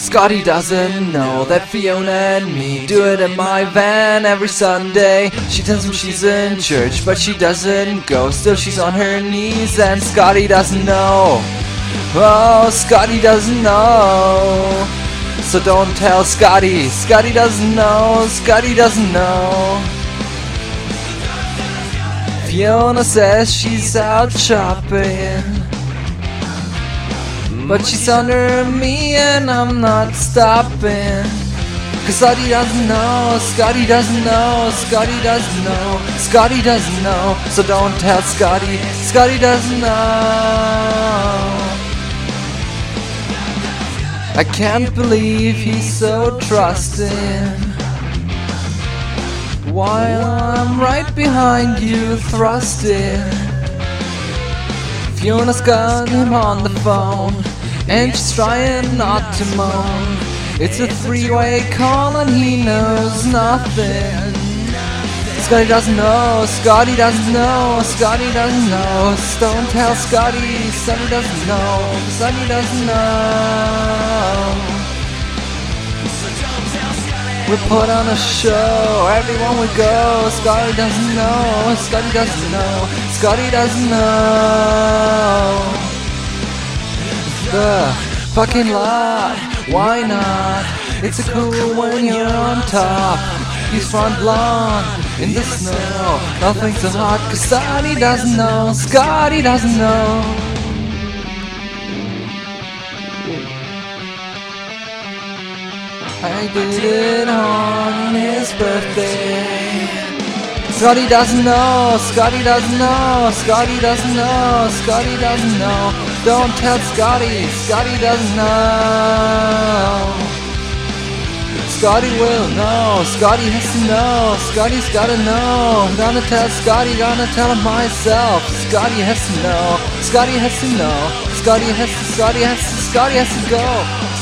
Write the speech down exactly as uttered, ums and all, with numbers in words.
Scotty doesn't know that Fiona and me do it in my van every Sunday. She tells him she's in church, but she doesn't go. Still she's on her knees and Scotty doesn't know. Oh, Scotty doesn't know. So don't tell Scotty. Scotty doesn't know. Scotty doesn't know. Fiona says she's out shopping, but she's under me and I'm not stopping. Cause Scotty doesn't know, Scotty doesn't know, Scotty doesn't know, Scotty doesn't know. So don't tell Scotty, Scotty doesn't know. I can't believe he's so trusting, while I'm right behind you thrusting. Fiona's got him on the phone, and she's trying not to moan. It's a three-way call and he knows nothing. Scotty doesn't know, Scotty doesn't know, Scotty doesn't know. Don't tell Scotty, Scotty doesn't know, Scotty doesn't know. We put on a show, everyone we go. Scotty doesn't know, Scotty doesn't know, Scotty doesn't know. The fucking lot, why not? It's a cool when you're on top. He's front lawn in the snow. Nothing's so hot cause Scotty doesn't know, Scotty doesn't know. I did it on his birthday. Scotty doesn't know, Scotty doesn't know, Scotty doesn't know, Scotty doesn't know. Don't tell Scotty, Scotty doesn't know. Scotty will know, Scotty has to know, Scotty's gotta know. I'm gonna tell Scotty, gonna tell him myself. Scotty has to know, Scotty has to know, Scotty has to, Scotty has to, Scotty has to go.